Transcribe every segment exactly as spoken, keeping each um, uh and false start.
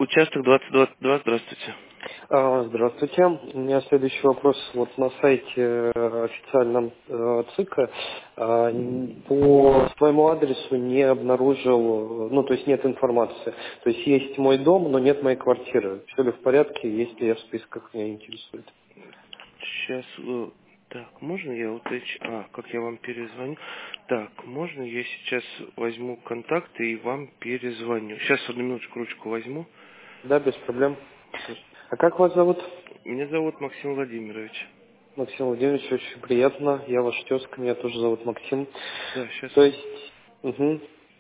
Участок двадцать двадцать два, здравствуйте. А, Здравствуйте. У меня следующий вопрос. Вот на сайте э, официальном э, ЦИКа а, н- по своему адресу не обнаружил, ну то есть нет информации. То есть есть мой дом, но нет моей квартиры. Все ли в порядке, есть ли я в списках, меня интересует. Сейчас, э, так, можно я уточню? А, как я вам перезвоню? Так, можно я сейчас возьму контакты и вам перезвоню? Сейчас одну минуточку ручку возьму. Да, без проблем. А как вас зовут? Меня зовут Максим Владимирович. Максим Владимирович, очень приятно. Я ваш тезка, меня тоже зовут Максим. Да, сейчас То вам... есть, угу.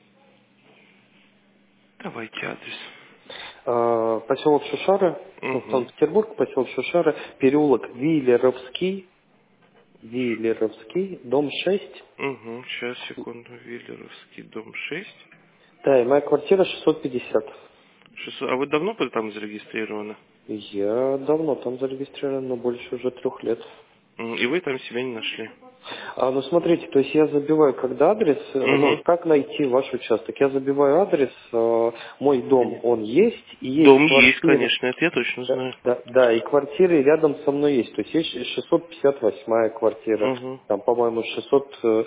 Давайте адрес. А, поселок Шушары, ну, Угу. Санкт-Петербург, поселок Шушары, переулок Виллеровский, Виллеровский, дом шесть. Угу, сейчас, секунду. Виллеровский, дом шесть. Да, и моя квартира шестьсот пятьдесят. шестьсот. А вы давно там зарегистрированы? Я давно там зарегистрирован, но больше уже трех лет. М, И вы там себя не нашли? А, ну смотрите, то есть я забиваю, когда адрес, э, ну, Угу. как найти ваш участок? Я забиваю адрес, э, мой дом, он есть, и есть Дом есть, квартира. конечно, это я точно Да, знаю. да, да, и квартиры рядом со мной есть. То есть есть шестьсот пятьдесят восьмая квартира, Угу. там, по-моему, шестьсот, э,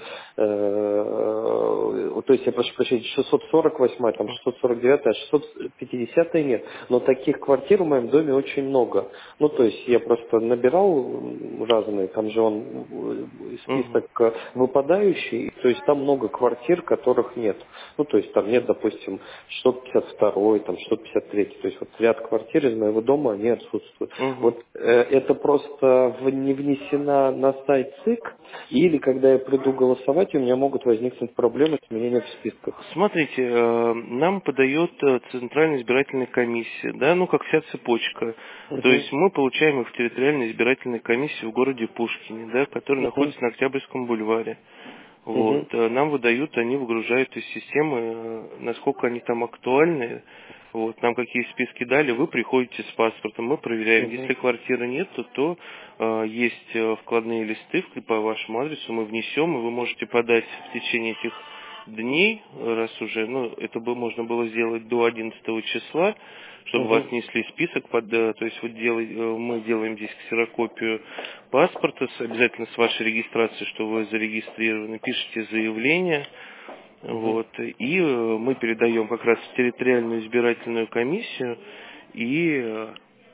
э, то есть, я прошу прощения, шестьсот сорок восьмая, там шестьсот сорок девятая, шестьсот пятидесятая нет. Но таких квартир в моем доме очень много. Ну, то есть я просто набирал м, разные, там же он э, Угу. список э, выпадающий, то есть там много квартир, которых нет. Ну, то есть там нет, допустим, шестьсот пятьдесят второй, там шестьсот пятьдесят третий, то есть вот ряд квартир из моего дома, они отсутствуют. Угу. Вот э, это просто в- не внесено на сайт ЦИК, или когда я приду голосовать, у меня могут возникнуть проблемы с меня нет в списках. Смотрите, э, нам подает э, Центральная избирательная комиссия, да, ну как вся цепочка. То Угу, есть мы получаем их в территориальной избирательной комиссии в городе Пушкине, да, который угу, находится на Октябрьском бульваре. Вот. угу, э, Нам выдают, они выгружают из системы, э, насколько они там актуальны. Вот. Нам какие списки дали, вы приходите с паспортом, мы проверяем. угу, Если квартиры нет, то, то э, есть э, вкладные листы в- по вашему адресу, мы внесем, и вы можете подать в течение этих дней, э, раз уже, ну, это бы можно было сделать до одиннадцатого числа, чтобы вас угу, внесли список, под, э, то есть вот делай, э, мы делаем здесь ксерокопию паспорта, с- обязательно с вашей регистрацией, что вы зарегистрированы, пишите заявление, угу. вот, и э, мы передаем как раз в территориальную избирательную комиссию, и э,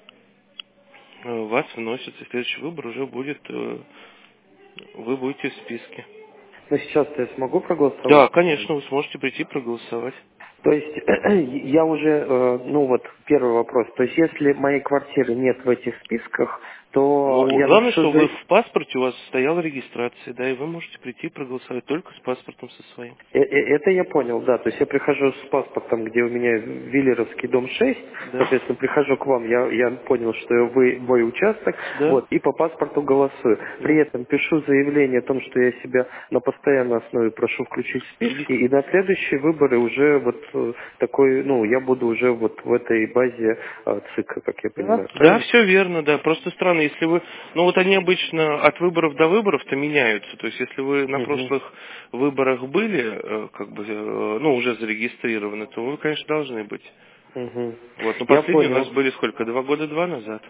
э, вас вносится, следующий выбор уже будет, э, вы будете в списке. Но сейчас-то я смогу Да, проголосовать? конечно, вы сможете прийти проголосовать. То есть я уже, э, ну вот первый вопрос, то есть если моей квартиры нет в этих списках, то Ну, я главное, напишу что за... вы э, в паспорте, у вас стояла регистрация, да, и вы можете прийти и проголосовать только с паспортом со своим. э, Это я понял, да, то есть я прихожу с паспортом, где у меня Виллеровский дом шесть, Да, соответственно, прихожу к вам, я, я понял, что вы мой участок, да, вот, и по паспорту голосую. При да. этом пишу заявление о том, что я себя на постоянной основе прошу включить в списки, и на следующие выборы уже вот э, такой, ну, я буду уже вот в этой базе э, ЦИКа, как я Да, понимаю, да, правильно? все верно, да. Просто странно, если вы... Ну вот они обычно от выборов до выборов-то меняются. То есть если вы на Угу, прошлых выборах были, э, как бы, э, ну, уже зарегистрированы, то вы, конечно, должны быть. угу. Вот, но Я последние у нас понял. были сколько? Два года, два назад.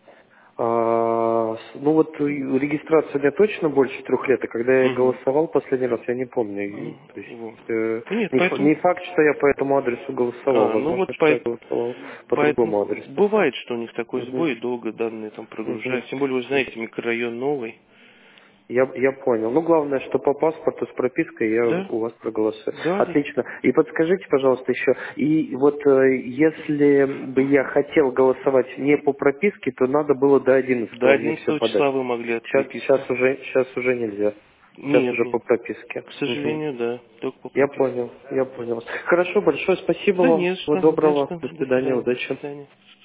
А, с- ну вот и регистрация у меня точно больше трех лет, а когда я Угу. голосовал последний раз, я не помню. И, то есть Вот. э, Ну нет, не, фа- поэтому... не факт, что я по этому адресу голосовал, А, ну возможно, вот что я по- голосовал по другому поэтому адресу. бывает, что у них такой Угу, сбой, и долго данные там угу. прогружаются. Тем более, вы знаете, микрорайон новый. Я, я понял. Ну, главное, что по паспорту с пропиской я Да, у вас проголосую. да, да. Отлично. И подскажите, пожалуйста, еще, и вот э, если бы я хотел голосовать не по прописке, то надо было до До одиннадцатого мне все одиннадцатого подать. числа вы могли от Сейчас, переписки. сейчас уже, сейчас уже нельзя. Сейчас Нет, уже по нет. прописке. К Мгм. сожалению, да. Только по Я прописке. понял, я понял. Хорошо, большое спасибо Да вам. не за Всего что, не за доброго. что. До До свидания, свидания, до удачи. свидания.